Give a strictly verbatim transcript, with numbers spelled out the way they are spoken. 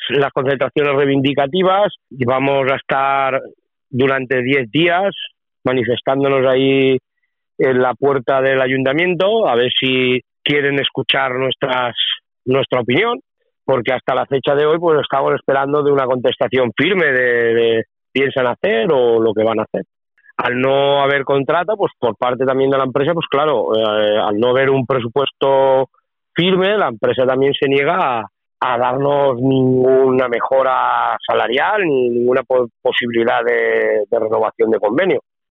las concentraciones reivindicativas y vamos a estar durante diez días manifestándonos ahí en la puerta del ayuntamiento, a ver si quieren escuchar nuestras nuestra opinión, porque hasta la fecha de hoy pues estamos esperando de una contestación firme de, de piensan hacer o lo que van a hacer. Al no haber contrato, pues por parte también de la empresa, pues claro, eh, al no haber un presupuesto firme, la empresa también se niega a, a darnos ninguna mejora salarial ni ninguna po- posibilidad de, de renovación de convenio.